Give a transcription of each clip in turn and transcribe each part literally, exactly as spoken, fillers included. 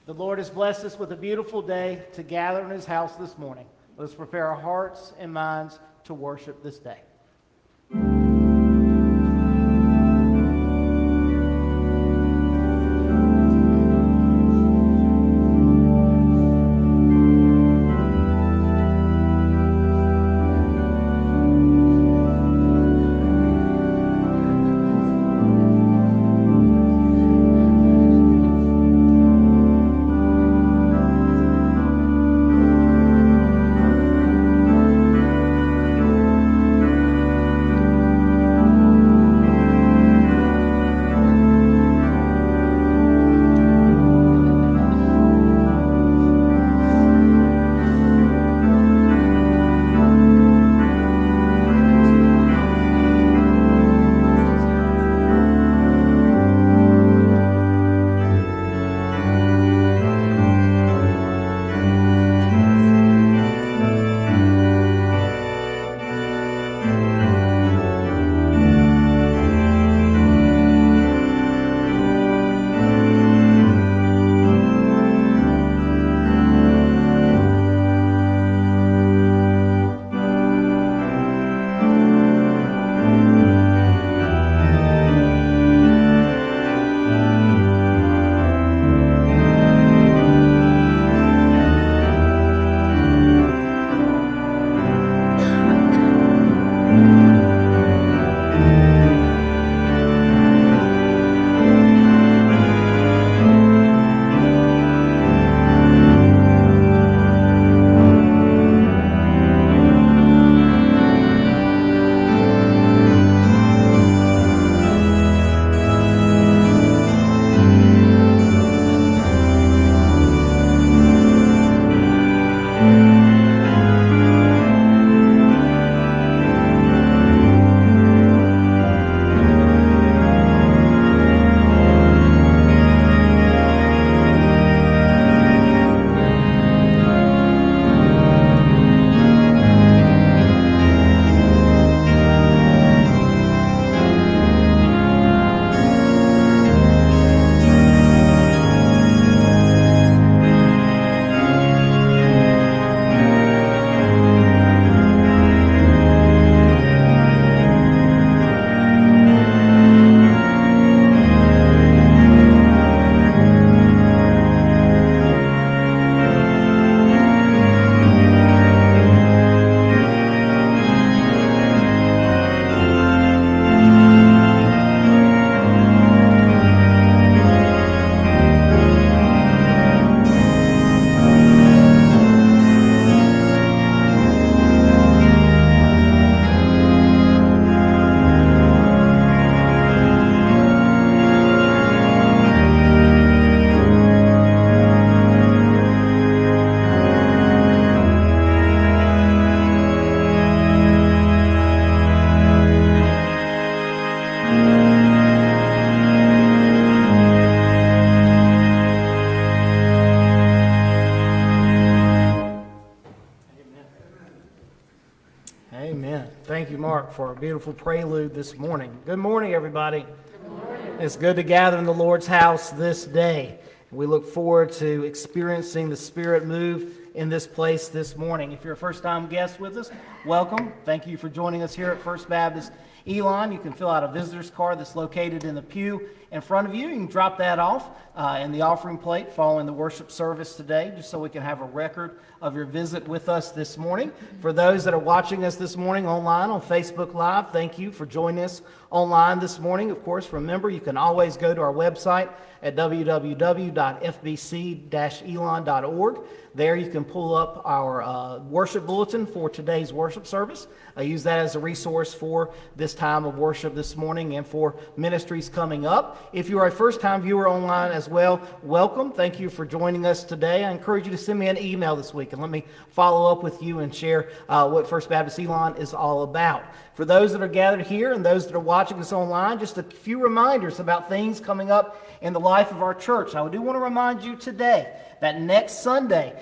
The Lord has blessed us with a beautiful day to gather in his house this morning. Let us prepare our hearts and minds to worship this day. For a beautiful prelude this morning. Good morning, everybody. Good morning. It's good to gather in the Lord's house this day. We look forward to experiencing the Spirit move in this place this morning. If you're a first-time guest with us, welcome. Thank you for joining us here at First Baptist Elon. You can fill out a visitor's card that's located in the pew in front of you. You can drop that off uh, in the offering plate following the worship service today, just so we can have a record of your visit with us this morning. For those that are watching us this morning online on Facebook Live, thank you for joining us online this morning. Of course, remember, you can always go to our website at w w w dot f b c dash elon dot org. There you can pull up our uh, worship bulletin for today's worship service. I use that as a resource for this time of worship this morning and for ministries coming up. If you are a first-time viewer online as well, welcome. Thank you for joining us today. I encourage you to send me an email this week and let me follow up with you and share uh, what First Baptist Elon is all about. For those that are gathered here and those that are watching us online, just a few reminders about things coming up in the life of our church. I do want to remind you today that next Sunday is our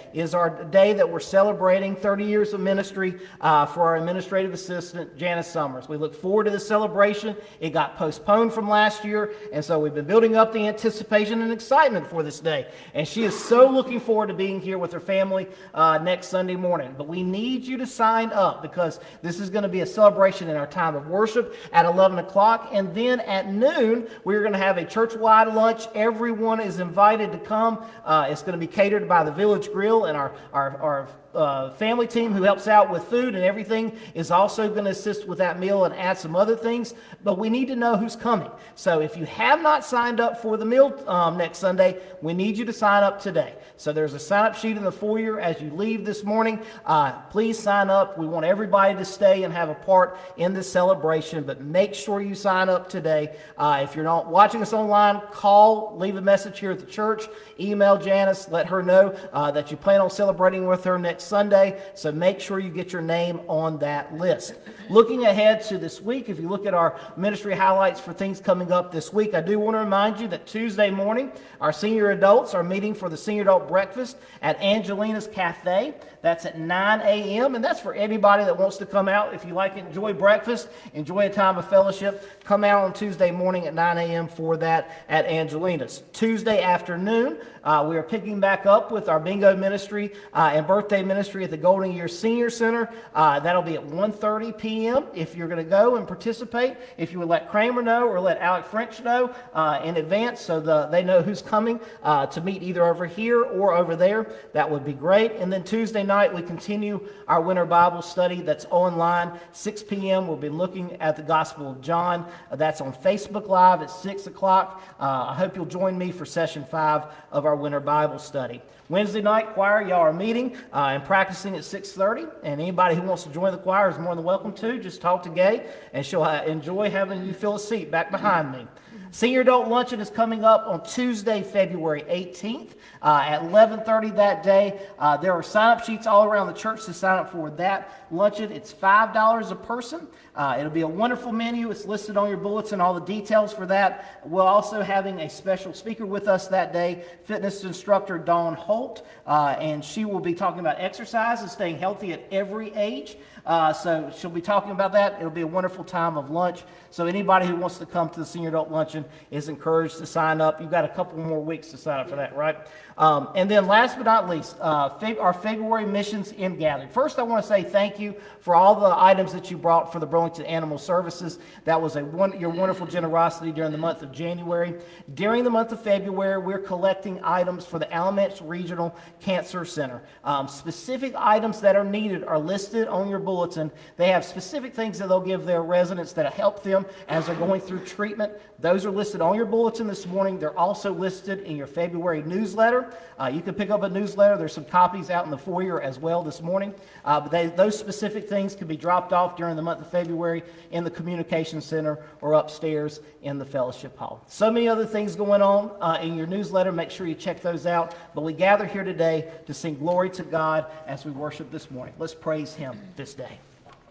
our day that we're celebrating thirty years of ministry uh, for our administrative assistant, Janice Summers. We look forward to this celebration. It got postponed from last year, and so we've been building up the anticipation and excitement for this day. And she is so looking forward to being here with her family uh, next Sunday morning. But we need you to sign up because this is going to be a celebration in our time of worship at eleven o'clock. And then at noon, we're going to have a church-wide lunch. Everyone is invited to come. Uh, it's going to be catered by the Village Grill, and our, our, our uh, family team who helps out with food and everything is also going to assist with that meal and add some other things. But we need to know who's coming. So if you have not signed up for the meal um, next Sunday, we need you to sign up today. So there's a sign-up sheet in the foyer as you leave this morning. Uh, please sign up. We want everybody to stay and have a part in this celebration, but make sure you sign up today. Uh, if you're not watching us online, call, leave a message here at the church, email Janice, let her know uh, that you plan on celebrating with her next Sunday. So make sure you get your name on that list. Looking ahead to this week, if you look at our ministry highlights for things coming up this week, I do want to remind you that Tuesday morning, our senior adults are meeting for the senior adult breakfast at Angelina's Cafe. That's at nine a.m. and that's for anybody that wants to come out. If you like to enjoy breakfast, enjoy a time of fellowship, come out on Tuesday morning at nine a.m. for that at Angelina's. Tuesday afternoon, uh, we are picking back up with our bingo ministry uh, and birthday ministry at the Golden Year Senior Center. Uh, that'll be at one thirty p.m. If you're going to go and participate, if you would let Kramer know or let Alec French know uh, in advance so the, they know who's coming uh, to meet either over here or over there, that would be great. And then Tuesday night, we continue our winter Bible study that's online. six p.m. We'll be looking at the Gospel of John. Uh, that's on Facebook Live at six o'clock. Uh, I hope you'll join me for session five of our winter Bible study. Wednesday night, choir, y'all are meeting uh, and practicing at six thirty. And anybody who wants to join the choir is more than welcome to. Just talk to Gay, and she'll uh, enjoy having you fill a seat back behind me. Senior Adult Luncheon is coming up on Tuesday, February eighteenth uh, at eleven thirty that day. Uh, there are sign-up sheets all around the church to sign up for that luncheon. It's five dollars a person. Uh, it'll be a wonderful menu. It's listed on your bulletin, all the details for that. We're also having a special speaker with us that day, fitness instructor Dawn Holt, uh, and she will be talking about exercise and staying healthy at every age. Uh, so she'll be talking about that. It'll be a wonderful time of lunch. So anybody who wants to come to the Senior Adult Luncheon is encouraged to sign up. You've got a couple more weeks to sign up for that, right? Um, and then last but not least, uh, Feb- our February missions in gathering. First, I want to say thank you for all the items that you brought for the Burlington Animal Services. That was a one, your wonderful generosity during the month of January. During the month of February, we're collecting items for the Alamance Regional Cancer Center. Um, specific items that are needed are listed on your bulletin. They have specific things that they'll give their residents that help them as they're going through treatment. Those are listed on your bulletin this morning. They're also listed in your February newsletter. Uh, you can pick up a newsletter. There's some copies out in the foyer as well this morning. Uh, but they, those specific things can be dropped off during the month of February in the Communication Center or upstairs in the Fellowship Hall. So many other things going on uh, in your newsletter. Make sure you check those out. But we gather here today to sing glory to God as we worship this morning. Let's praise Him this day.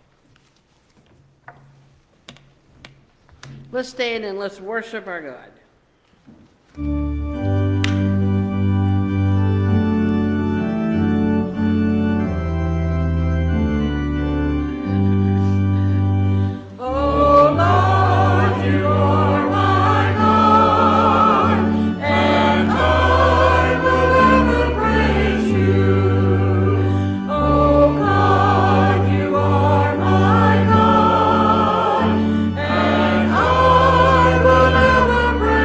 Let's stand and let's worship our God. Praise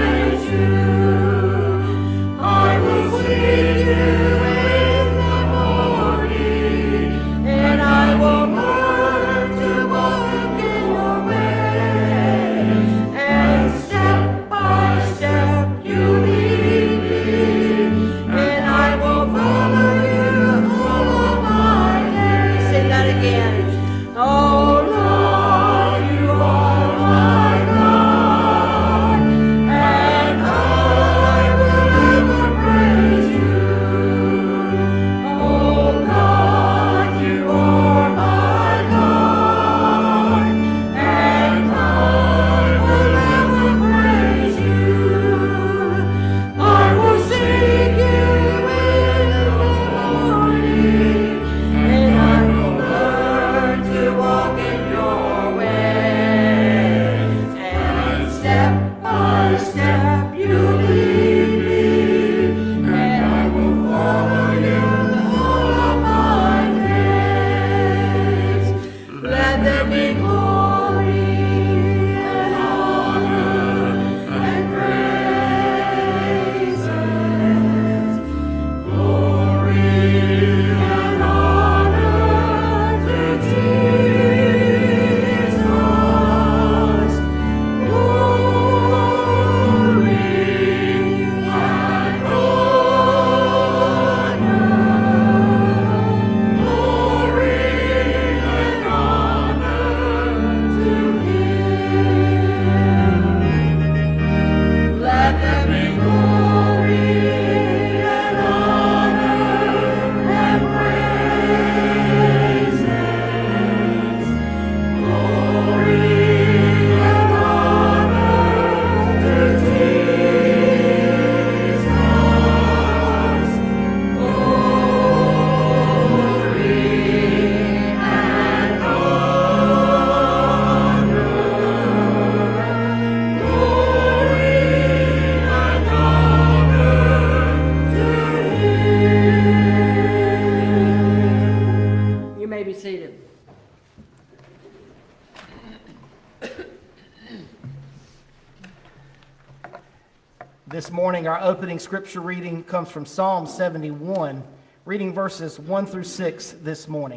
This morning, our opening scripture reading comes from Psalm seventy-one, reading verses one through six this morning.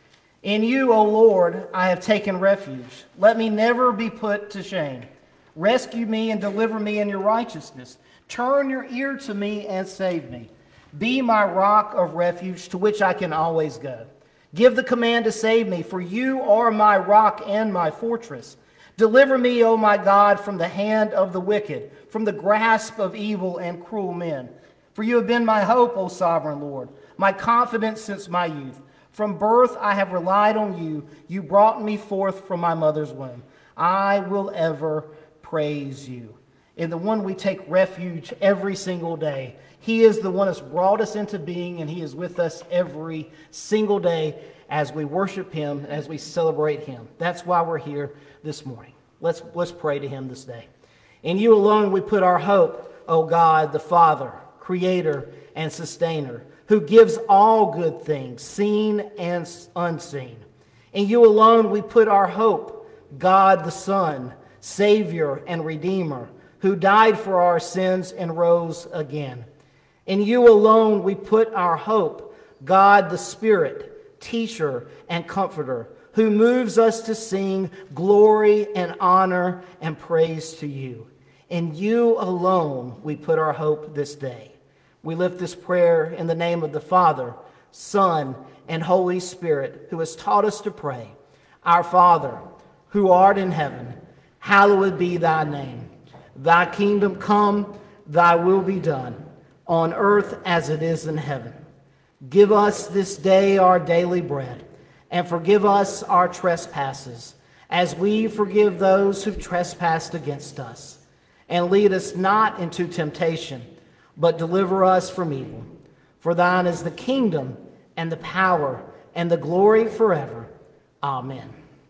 In you, O Lord, I have taken refuge. Let me never be put to shame. Rescue me and deliver me in your righteousness. Turn your ear to me and save me. Be my rock of refuge to which I can always go. Give the command to save me, for you are my rock and my fortress. Deliver me, O my God, from the hand of the wicked, from the grasp of evil and cruel men. For you have been my hope, O sovereign Lord, my confidence since my youth. From birth I have relied on you. You brought me forth from my mother's womb. I will ever praise you. In the one we take refuge every single day. He is the one that's brought us into being, and he is with us every single day as we worship him, as we celebrate him. That's why we're here this morning. Let's, let's pray to him this day. In you alone we put our hope, O God, the Father, Creator and Sustainer, who gives all good things, seen and unseen. In you alone we put our hope, God the Son, Savior and Redeemer, who died for our sins and rose again. In you alone we put our hope, God the Spirit, Teacher and Comforter, who moves us to sing glory and honor and praise to you. In you alone we put our hope this day. We lift this prayer in the name of the Father, Son, and Holy Spirit, who has taught us to pray. Our Father, who art in heaven, hallowed be thy name. Thy kingdom come, thy will be done, on earth as it is in heaven. Give us this day our daily bread, and forgive us our trespasses, as we forgive those who've trespassed against us. And lead us not into temptation, but deliver us from evil. For thine is the kingdom, and the power, and the glory forever. Amen.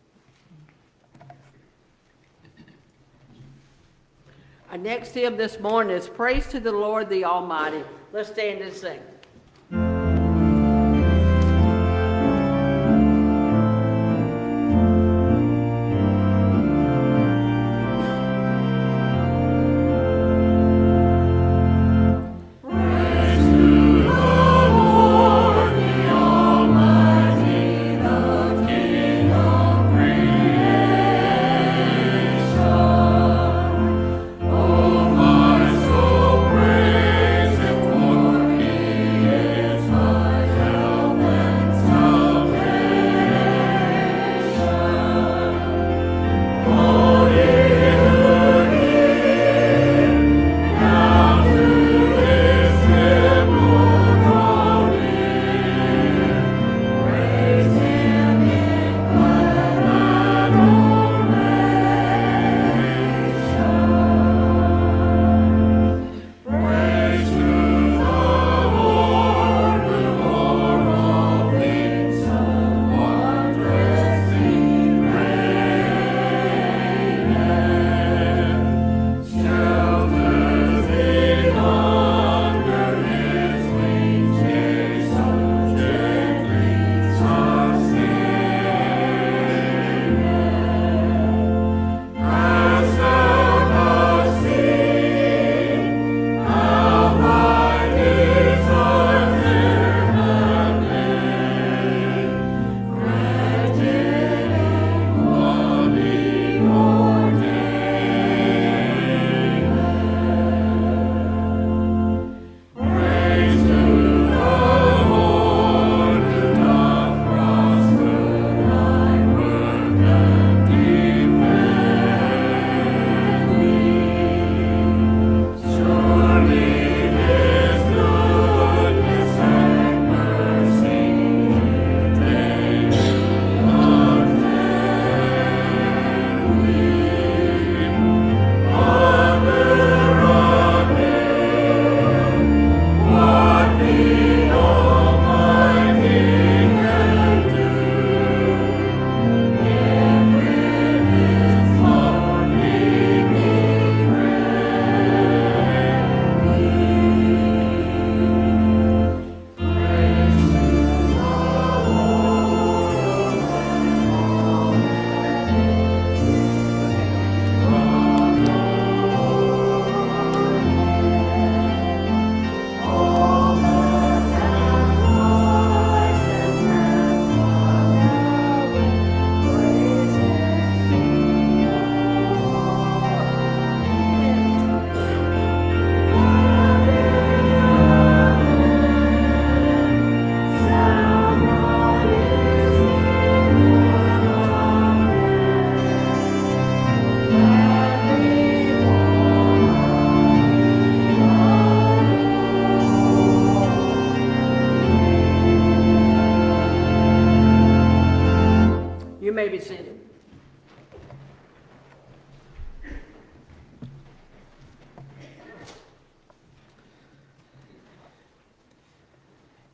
Our next hymn this morning is Praise to the Lord the Almighty. Let's stand and sing. Praise him for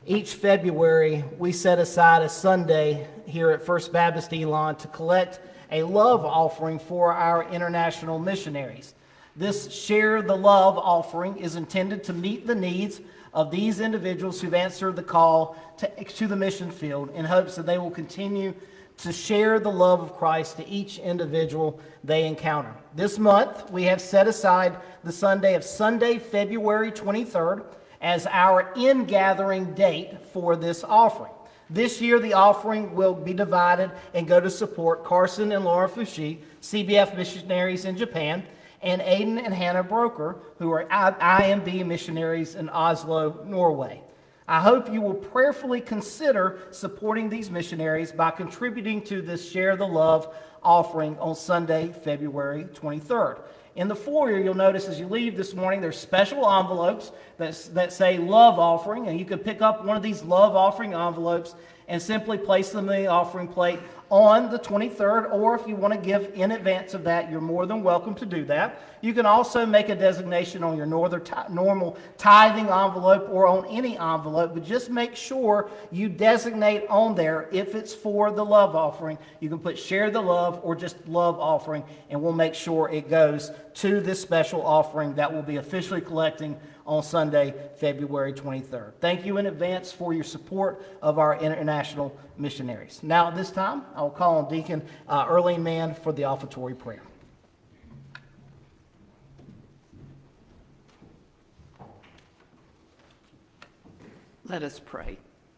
Each February, we set aside a Sunday here at First Baptist Elon to collect a love offering for our international missionaries. This Share the Love offering is intended to meet the needs of these individuals who've answered the call to, to the mission field in hopes that they will continue to share the love of Christ to each individual they encounter. This month, we have set aside the Sunday of Sunday, February twenty-third, as our in-gathering date for this offering. This year, the offering will be divided and go to support Carson and Laura Fushi, C B F missionaries in Japan, and Aidan and Hannah Broker, who are I M B missionaries in Oslo, Norway. I hope you will prayerfully consider supporting these missionaries by contributing to this Share the Love offering on Sunday, February twenty-third. In the foyer, you'll notice as you leave this morning, there's special envelopes that, that say Love Offering, and you can pick up one of these Love Offering envelopes and simply place them in the offering plate on the twenty-third, or if you want to give in advance of that, you're more than welcome to do that. You can also make a designation on your northern, normal tithing envelope or on any envelope, but just make sure you designate on there if it's for the love offering. You can put Share the Love or just Love Offering, and we'll make sure it goes to this special offering that we'll be officially collecting on Sunday, February twenty-third. Thank you in advance for your support of our international missionaries. Now at this time, I will call on Deacon uh, Earlene Mann for the offertory prayer. Let us pray.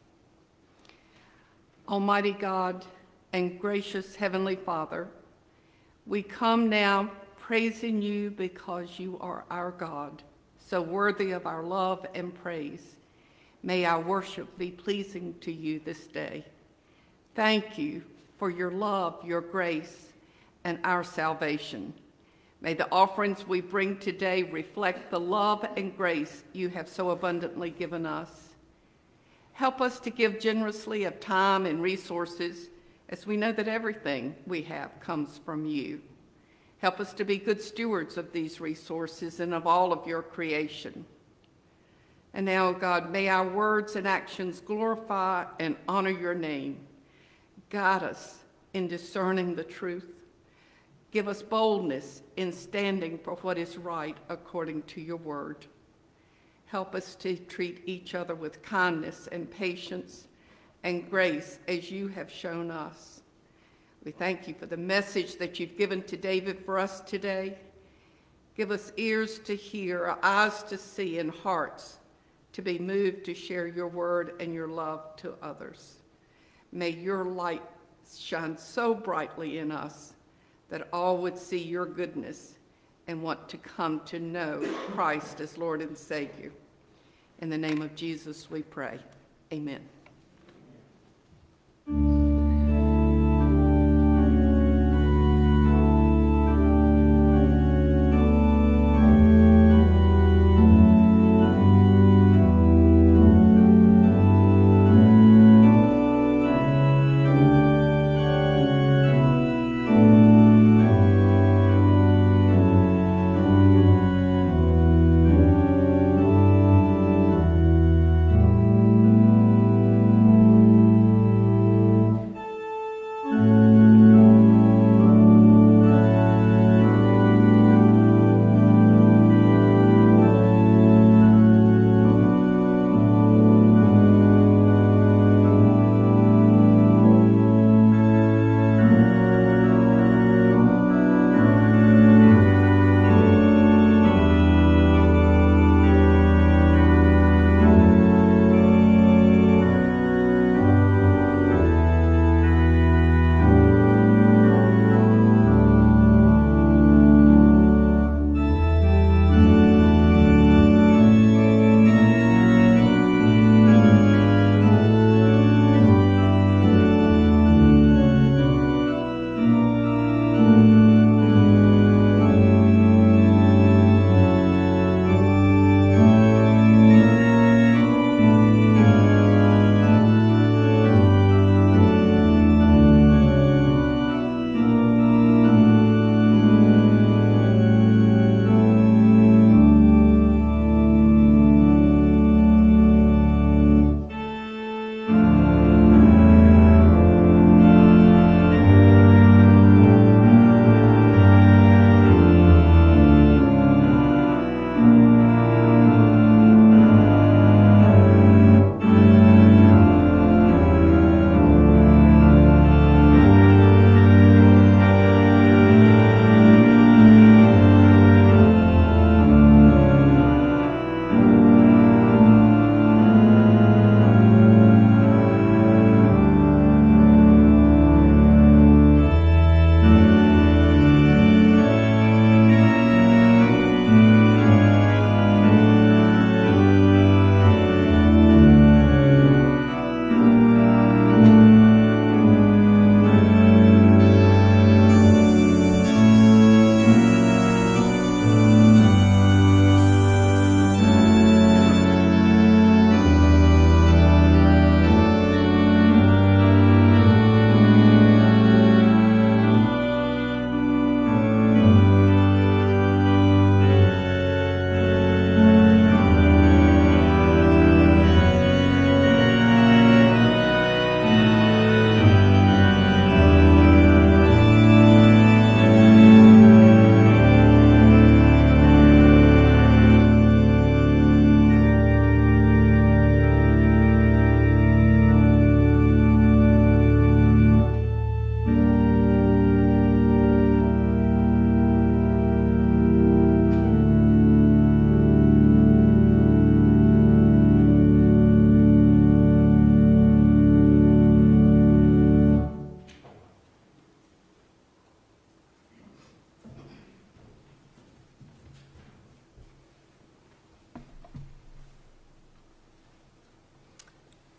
Almighty God and gracious Heavenly Father, we come now praising you because you are our God, so worthy of our love and praise. May our worship be pleasing to you this day. Thank you for your love, your grace, and our salvation. May the offerings we bring today reflect the love and grace you have so abundantly given us. Help us to give generously of time and resources, as we know that everything we have comes from you. Help us to be good stewards of these resources and of all of your creation. And now, God, may our words and actions glorify and honor your name. Guide us in discerning the truth. Give us boldness in standing for what is right according to your word. Help us to treat each other with kindness and patience and grace as you have shown us. We thank you for the message that you've given to David for us today. Give us ears to hear, eyes to see, and hearts to be moved to share your word and your love to others. May your light shine so brightly in us that all would see your goodness and want to come to know Christ as Lord and Savior. In the name of Jesus we pray. Amen.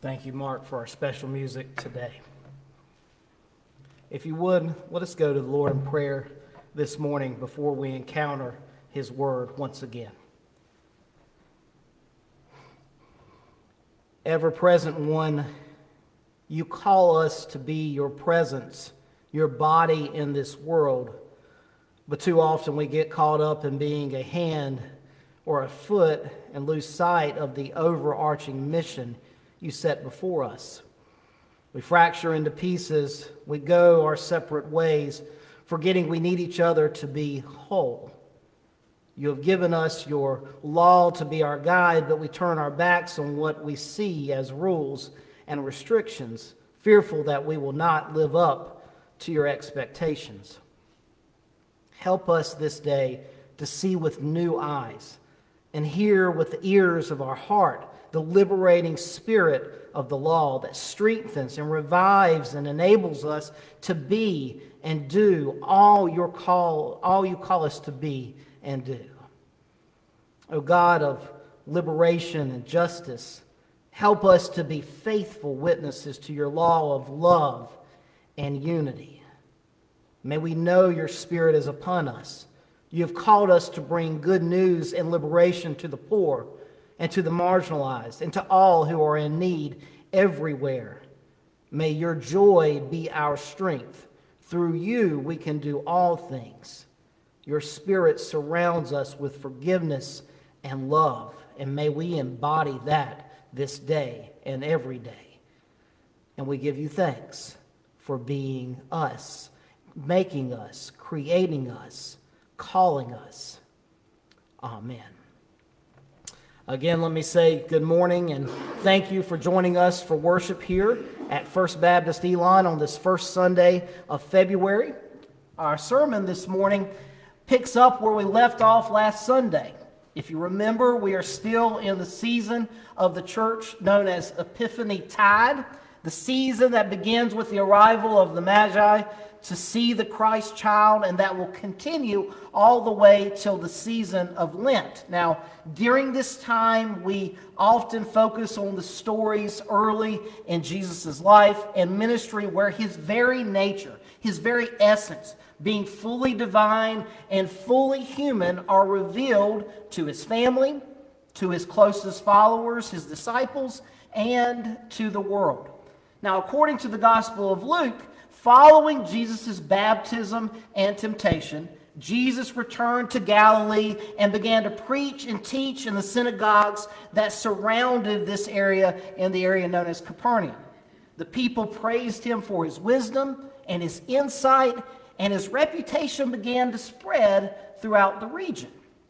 Thank you, Mark, for our special music today. If you would, let us go to the Lord in prayer this morning before we encounter His Word once again. Ever-present One, you call us to be your presence, your body in this world, but too often we get caught up in being a hand or a foot and lose sight of the overarching mission you set before us. We fracture into pieces, we go our separate ways, forgetting we need each other to be whole. You have given us your law to be our guide, but we turn our backs on what we see as rules and restrictions, fearful that we will not live up to your expectations. Help us this day to see with new eyes and hear with the ears of our heart the liberating spirit of the law that strengthens and revives and enables us to be and do all your call, all you call us to be and do. O God of liberation and justice, help us to be faithful witnesses to your law of love and unity. May we know your Spirit is upon us. You have called us to bring good news and liberation to the poor and to the marginalized and to all who are in need everywhere. May your joy be our strength. Through you we can do all things. Your Spirit surrounds us with forgiveness and love, and may we embody that this day and every day. And we give you thanks for being us, making us, creating us, calling us. Amen. Again, let me say good morning and thank you for joining us for worship here at First Baptist Elon on this first Sunday of February. Our sermon this morning picks up where we left off last Sunday. If you remember, we are still in the season of the church known as Epiphany Tide, the season that begins with the arrival of the Magi to see the Christ child, and that will continue all the way till the season of Lent. Now, during this time, we often focus on the stories early in Jesus' life and ministry where his very nature, his very essence, being fully divine and fully human, are revealed to his family, to his closest followers, his disciples, and to the world. Now, according to the Gospel of Luke, following Jesus' baptism and temptation, Jesus returned to Galilee and began to preach and teach in the synagogues that surrounded this area in the area known as Capernaum. The people praised him for his wisdom and his insight, and his reputation began to spread throughout the region.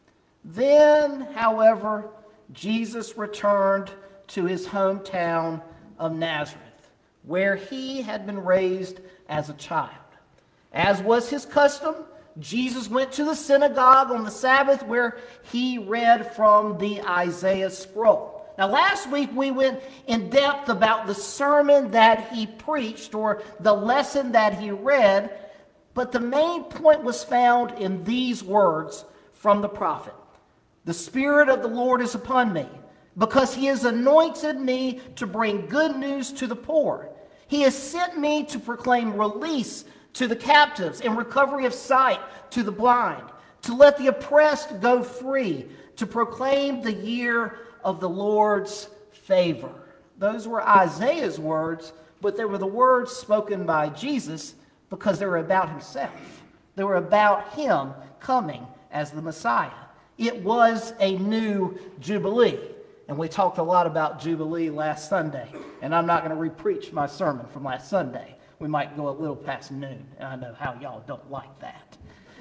Then, however, Jesus returned to his hometown of Nazareth, where he had been raised as a child. As was his custom, Jesus went to the synagogue on the Sabbath where he read from the Isaiah scroll. Now, last week we went in depth about the sermon that he preached, or the lesson that he read, but the main point was found in these words from the prophet. The Spirit of the Lord is upon me, because he has anointed me to bring good news to the poor. He has sent me to proclaim release to the captives and recovery of sight to the blind, to let the oppressed go free, to proclaim the year of the Lord's favor. Those were Isaiah's words, but they were the words spoken by Jesus because they were about himself. They were about him coming as the Messiah. It was a new Jubilee. And we talked a lot about Jubilee last Sunday. And I'm not going to re-preach my sermon from last Sunday. We might go a little past noon. And I know how y'all don't like that.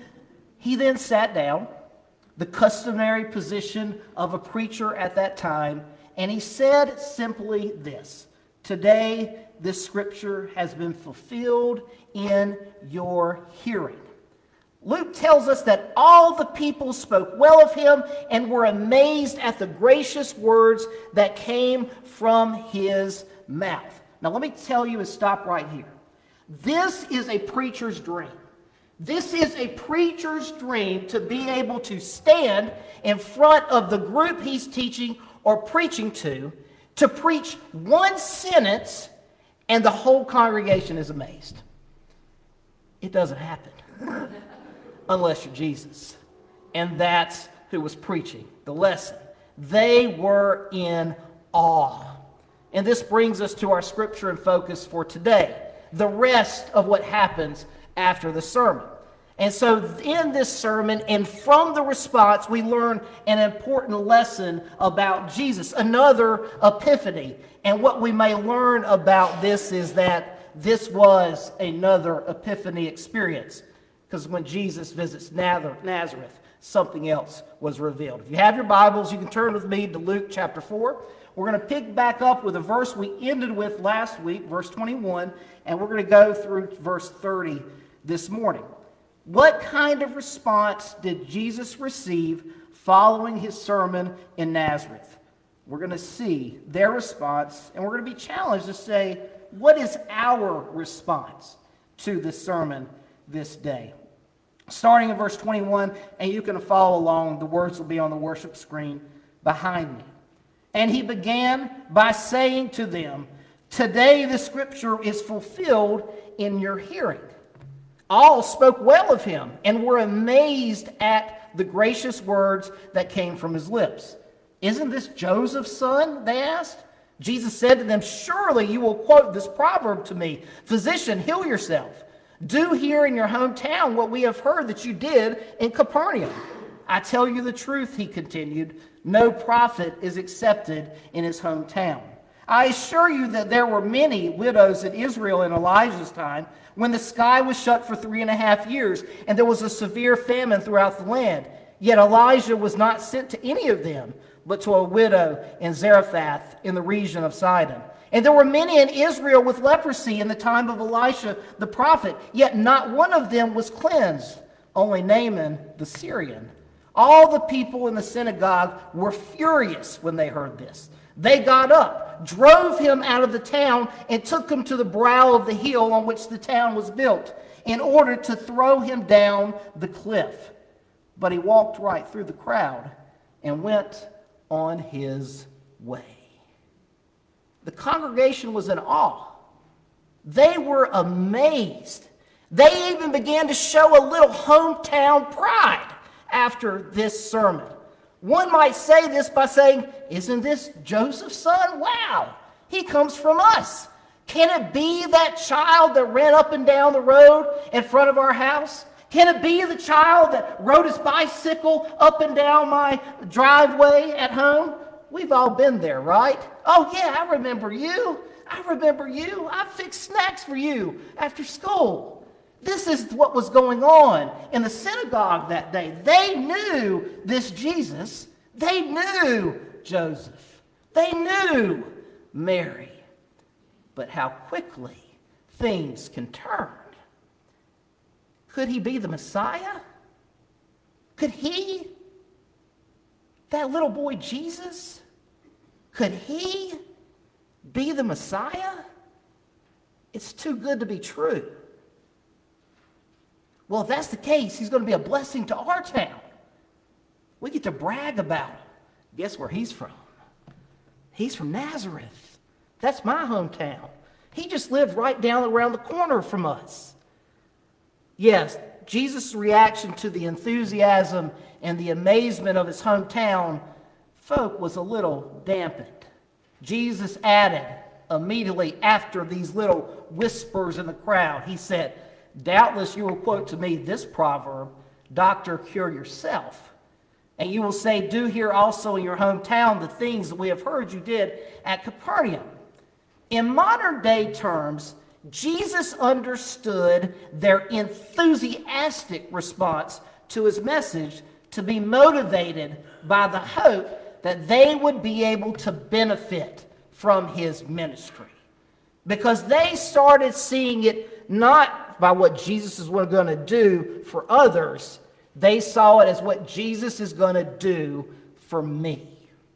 He then sat down, the customary position of a preacher at that time, and he said simply this: today this scripture has been fulfilled in your hearing. Luke tells us that all the people spoke well of him and were amazed at the gracious words that came from his mouth. Now let me tell you and stop right here. This is a preacher's dream. This is a preacher's dream, to be able to stand in front of the group he's teaching or preaching to to preach one sentence and the whole congregation is amazed. It doesn't happen unless you're Jesus. And that's who was preaching the lesson. They were in awe. And this brings us to our scripture and focus for today, the rest of what happens after the sermon. And so in this sermon and from the response, we learn an important lesson about Jesus, another epiphany. And what we may learn about this is that this was another epiphany experience, because when Jesus visits Nazareth, something else was revealed. If you have your Bibles, you can turn with me to Luke chapter four. We're going to pick back up with a verse we ended with last week, verse twenty-one, and we're going to go through verse thirty this morning. What kind of response did Jesus receive following his sermon in Nazareth? We're going to see their response, and we're going to be challenged to say, what is our response to this sermon this day? Starting in verse twenty-one, and you can follow along. The words will be on the worship screen behind me. And he began by saying to them, "Today the scripture is fulfilled in your hearing." All spoke well of him and were amazed at the gracious words that came from his lips. "Isn't this Joseph's son?" they asked. Jesus said to them, "Surely you will quote this proverb to me, 'Physician, heal yourself. Do here in your hometown what we have heard that you did in Capernaum.' I tell you the truth," he continued, "no prophet is accepted in his hometown. I assure you that there were many widows in Israel in Elijah's time, when the sky was shut for three and a half years, and there was a severe famine throughout the land. Yet Elijah was not sent to any of them, but to a widow in Zarephath in the region of Sidon. And there were many in Israel with leprosy in the time of Elisha the prophet, yet not one of them was cleansed, only Naaman the Syrian." All the people in the synagogue were furious when they heard this. They got up, drove him out of the town, and took him to the brow of the hill on which the town was built, in order to throw him down the cliff. But he walked right through the crowd and went on his way. The congregation was in awe. They were amazed. They even began to show a little hometown pride after this sermon. One might say this by saying, "Isn't this Joseph's son? Wow, he comes from us. Can it be that child that ran up and down the road in front of our house? Can it be the child that rode his bicycle up and down my driveway at home?" We've all been there, right? "Oh yeah, I remember you. I remember you. I fixed snacks for you after school." This is what was going on in the synagogue that day. They knew this Jesus. They knew Joseph. They knew Mary. But how quickly things can turn. Could he be the Messiah? Could he, that little boy Jesus, could he be the Messiah? It's too good to be true. Well, if that's the case, he's going to be a blessing to our town. We get to brag about him. Guess where he's from? He's from Nazareth. That's my hometown. He just lived right down around the corner from us. Yes, Jesus' reaction to the enthusiasm and the amazement of his hometown folk was a little dampened. Jesus added immediately after these little whispers in the crowd, he said, "Doubtless you will quote to me this proverb, 'Doctor, cure yourself.' And you will say, 'Do here also in your hometown the things that we have heard you did at Capernaum.'" In modern day terms, Jesus understood their enthusiastic response to his message to be motivated by the hope that they would be able to benefit from his ministry. Because they started seeing it not by what Jesus is going to do for others, they saw it as what Jesus is going to do for me.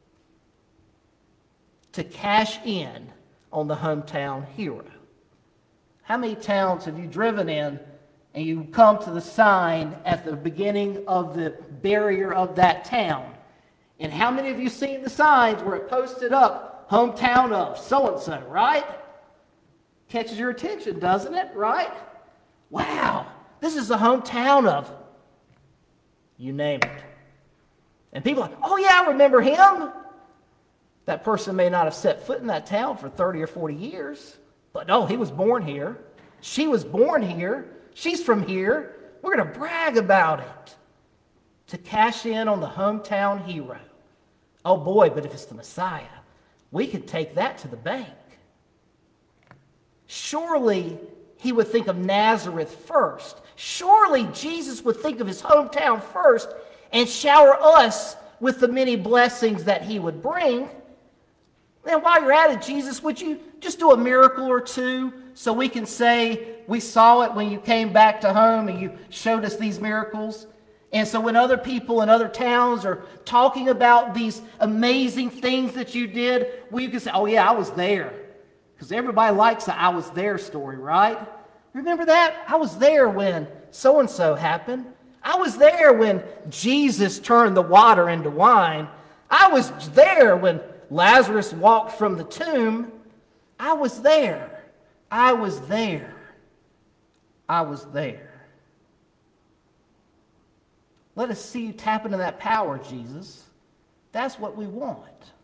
To cash in on the hometown hero. How many towns have you driven in and you come to the sign at the beginning of the barrier of that town? And how many of you seen the signs where it posted up, hometown of so-and-so, right? Catches your attention, doesn't it, right? Wow, this is the hometown of, you name it. And people are like, oh yeah, I remember him. That person may not have set foot in that town for thirty or forty years, but no, he was born here. She was born here. She's from here. We're going to brag about it to cash in on the hometown hero. Oh boy, but if it's the Messiah, we could take that to the bank. Surely he would think of Nazareth first. Surely Jesus would think of his hometown first and shower us with the many blessings that he would bring. And while you're at it, Jesus, would you just do a miracle or two so we can say we saw it when you came back to home and you showed us these miracles? And so when other people in other towns are talking about these amazing things that you did, well, you can say, oh yeah, I was there. Because everybody likes the I was there story, right? Remember that? I was there when so-and-so happened. I was there when Jesus turned the water into wine. I was there when Lazarus walked from the tomb. I was there. I was there. I was there. Let us see you tap into that power, Jesus. That's what we want.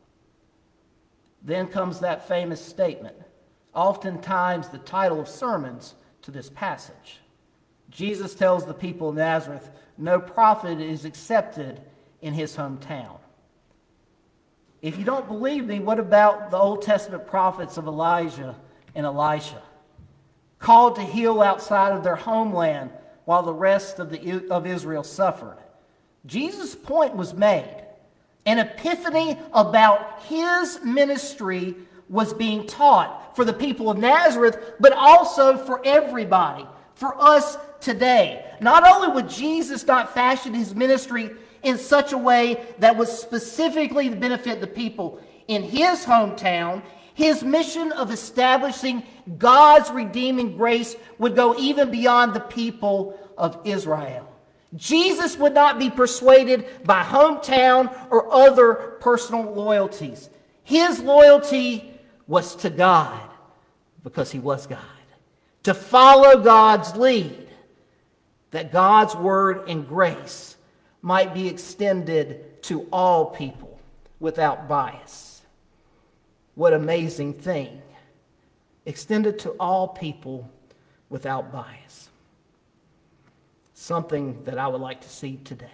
Then comes that famous statement, oftentimes the title of sermons to this passage. Jesus tells the people of Nazareth, no prophet is accepted in his hometown. If you don't believe me, what about the Old Testament prophets of Elijah and Elisha, called to heal outside of their homeland while the rest of, the, of Israel suffered? Jesus' point was made. An epiphany about his ministry was being taught for the people of Nazareth, but also for everybody, for us today. Not only would Jesus not fashion his ministry in such a way that would specifically benefit the people in his hometown, his mission of establishing God's redeeming grace would go even beyond the people of Israel. Jesus would not be persuaded by hometown or other personal loyalties. His loyalty was to God because he was God. To follow God's lead, that God's word and grace might be extended to all people without bias. What amazing thing. Extended to all people without bias. Something that I would like to see today.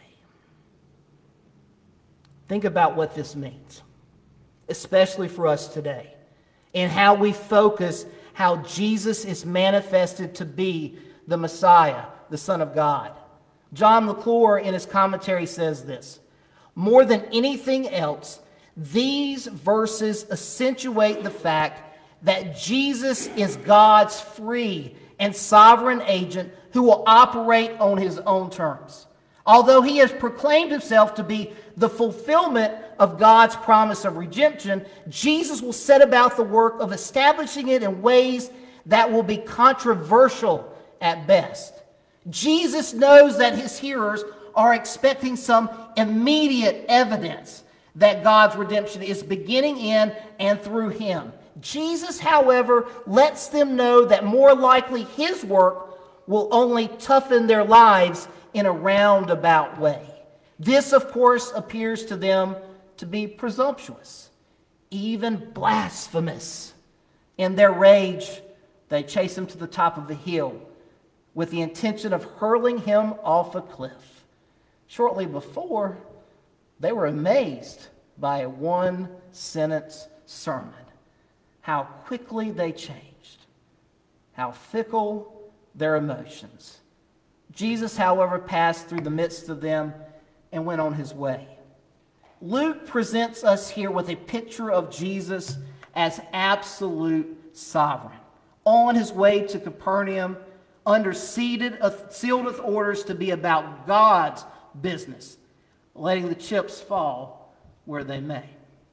Think about what this means, especially for us today, and how we focus how Jesus is manifested to be the Messiah, the Son of God. John McClure in his commentary says this, more than anything else, these verses accentuate the fact that Jesus is God's free and sovereign agent who will operate on his own terms. Although he has proclaimed himself to be the fulfillment of God's promise of redemption, Jesus will set about the work of establishing it in ways that will be controversial at best. Jesus knows that his hearers are expecting some immediate evidence that God's redemption is beginning in and through him. Jesus, however, lets them know that more likely his work will only toughen their lives in a roundabout way. This, of course, appears to them to be presumptuous, even blasphemous. In their rage, they chase him to the top of a hill with the intention of hurling him off a cliff. Shortly before, they were amazed by a one-sentence sermon. How quickly they changed, how fickle their emotions. Jesus, however, passed through the midst of them and went on his way. Luke presents us here with a picture of Jesus as absolute sovereign, on his way to Capernaum, under seated, sealed with orders to be about God's business, letting the chips fall where they may.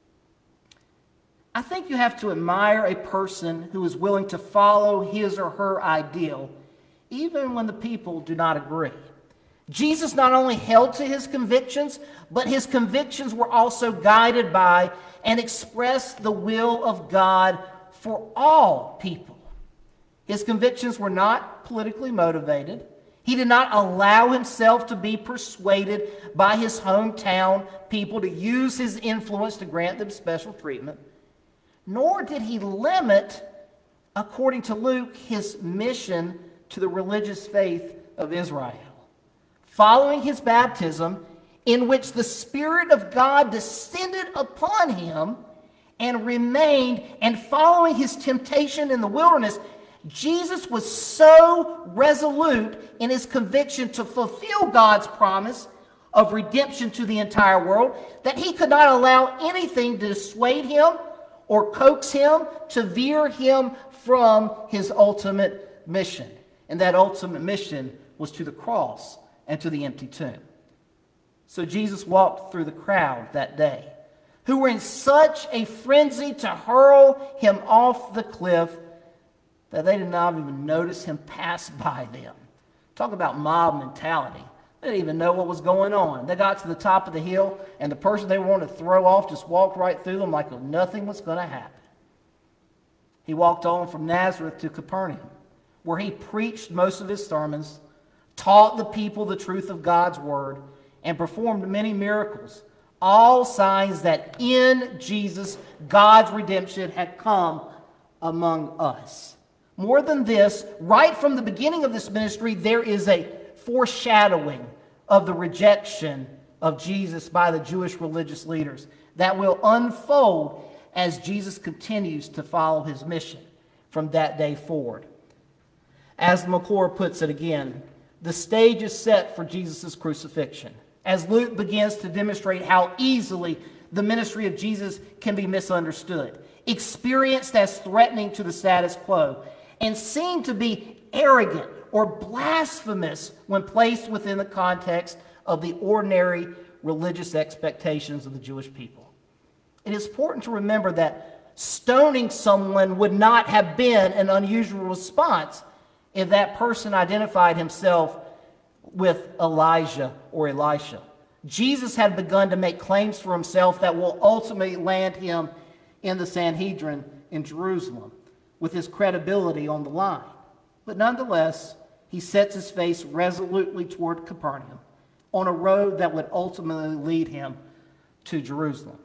I think you have to admire a person who is willing to follow his or her ideal, even when the people do not agree. Jesus not only held to his convictions, but his convictions were also guided by and expressed the will of God for all people. His convictions were not politically motivated. He did not allow himself to be persuaded by his hometown people to use his influence to grant them special treatment. Nor did he limit, according to Luke, his mission to the religious faith of Israel. Following his baptism, in which the Spirit of God descended upon him and remained, and following his temptation in the wilderness, Jesus was so resolute in his conviction to fulfill God's promise of redemption to the entire world that he could not allow anything to dissuade him or coax him to veer him from his ultimate mission. And that ultimate mission was to the cross and to the empty tomb. So Jesus walked through the crowd that day, who were in such a frenzy to hurl him off the cliff that they did not even notice him pass by them. Talk about mob mentality. They didn't even know what was going on. They got to the top of the hill, and the person they wanted to throw off just walked right through them like nothing was going to happen. He walked on from Nazareth to Capernaum, where he preached most of his sermons, taught the people the truth of God's word, and performed many miracles, all signs that in Jesus, God's redemption had come among us. More than this, right from the beginning of this ministry, there is a foreshadowing of the rejection of Jesus by the Jewish religious leaders that will unfold as Jesus continues to follow his mission from that day forward. As McClure puts it again, the stage is set for Jesus' crucifixion, as Luke begins to demonstrate how easily the ministry of Jesus can be misunderstood, experienced as threatening to the status quo, and seen to be arrogant or blasphemous when placed within the context of the ordinary religious expectations of the Jewish people. It is important to remember that stoning someone would not have been an unusual response if that person identified himself with Elijah or Elisha. Jesus had begun to make claims for himself that will ultimately land him in the Sanhedrin in Jerusalem, with his credibility on the line. But nonetheless, he sets his face resolutely toward Capernaum on a road that would ultimately lead him to Jerusalem.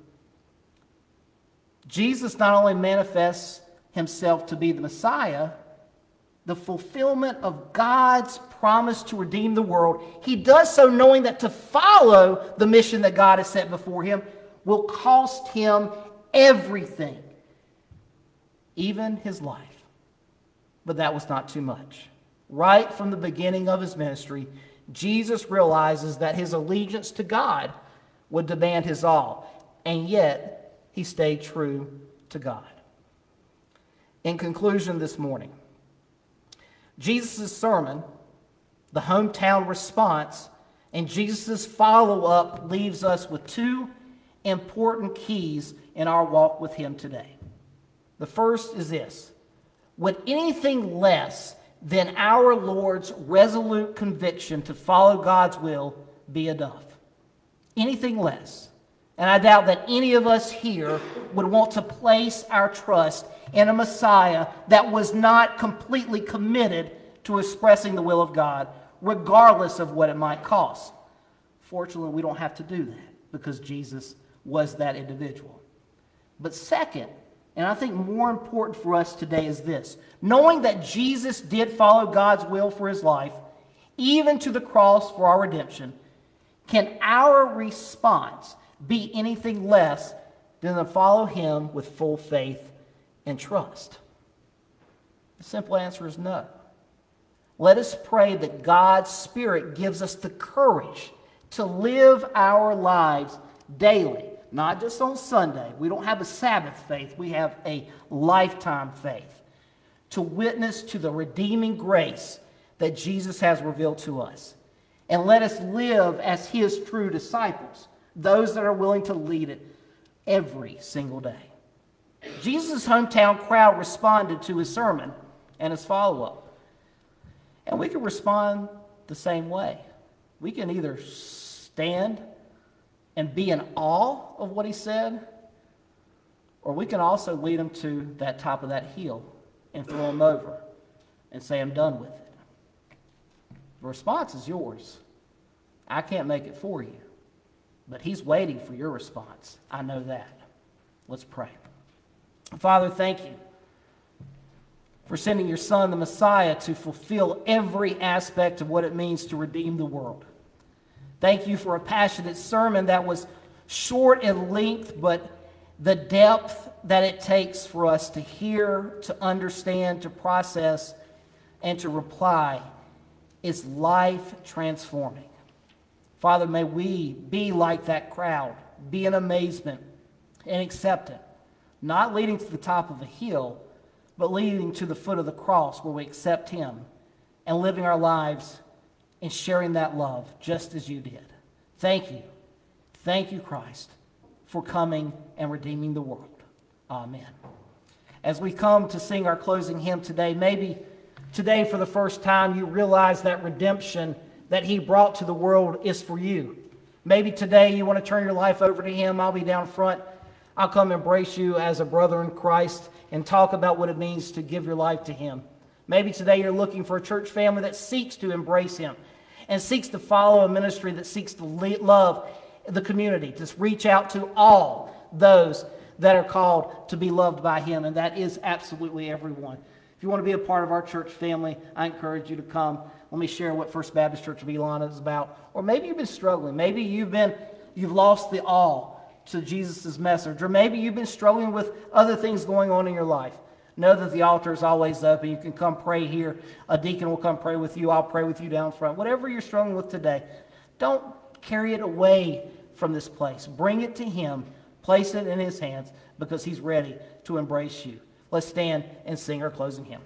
Jesus not only manifests himself to be the Messiah, the fulfillment of God's promise to redeem the world, he does so knowing that to follow the mission that God has set before him will cost him everything, even his life. But that was not too much. Right from the beginning of his ministry, Jesus realizes that his allegiance to God would demand his all, and yet he stayed true to God. In conclusion this morning, Jesus' sermon, the hometown response, and Jesus' follow-up leaves us with two important keys in our walk with him today. The first is this: would anything less than our Lord's resolute conviction to follow God's will be enough? Anything less? And I doubt that any of us here would want to place our trust in a Messiah that was not completely committed to expressing the will of God, regardless of what it might cost. Fortunately, we don't have to do that because Jesus was that individual. But second, and I think more important for us today, is this: knowing that Jesus did follow God's will for his life, even to the cross for our redemption, can our response be anything less than to follow him with full faith and trust? The simple answer is no. Let us pray that God's Spirit gives us the courage to live our lives daily, not just on Sunday. We don't have a Sabbath faith. We have a lifetime faith to witness to the redeeming grace that Jesus has revealed to us. And let us live as his true disciples, those that are willing to lead it every single day. Jesus' hometown crowd responded to his sermon and his follow-up. And we can respond the same way. we can either stand and be in awe of what he said, or we can also lead him to that top of that hill and throw him over and say, I'm done with it. The response is yours. I can't make it for you, but he's waiting for your response. I know that. Let's pray. Father, thank you for sending your Son, the Messiah, to fulfill every aspect of what it means to redeem the world. Thank you for a passionate sermon that was short in length, but the depth that it takes for us to hear, to understand, to process, and to reply is life-transforming. Father, may we be like that crowd, be in amazement and accept it, not leading to the top of a hill, but leading to the foot of the cross where we accept him and living our lives and sharing that love just as you did. Thank you. Thank you, Christ, for coming and redeeming the world. Amen. As we come to sing our closing hymn today, maybe today for the first time you realize that redemption that he brought to the world is for you. Maybe today you want to turn your life over to him. I'll be down front. I'll come embrace you as a brother in Christ and talk about what it means to give your life to him. Maybe today you're looking for a church family that seeks to embrace him and seeks to follow a ministry that seeks to love the community, to reach out to all those that are called to be loved by him, and that is absolutely everyone. If you want to be a part of our church family, I encourage you to come. Let me share what First Baptist Church of Elon is about. Or maybe you've been struggling. Maybe you've been you've lost the awe to Jesus' message. Or maybe you've been struggling with other things going on in your life. Know that the altar is always open. You can come pray here. A deacon will come pray with you. I'll pray with you down front. Whatever you're struggling with today, don't carry it away from this place. Bring it to him. Place it in his hands because he's ready to embrace you. Let's stand and sing our closing hymn.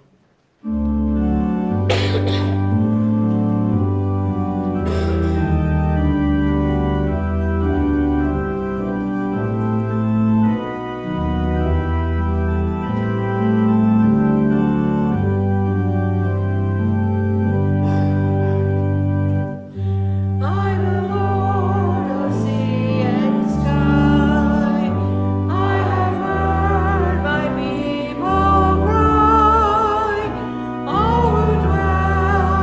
All who dwell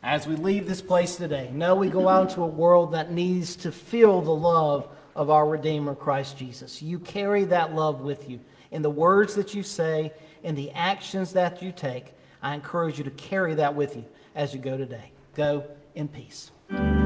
As we leave this place today, know we go out into a world that needs to feel the love of our Redeemer, Christ Jesus. You carry that love with you in the words that you say, in the actions that you take. I encourage you to carry that with you as you go today. Go in peace.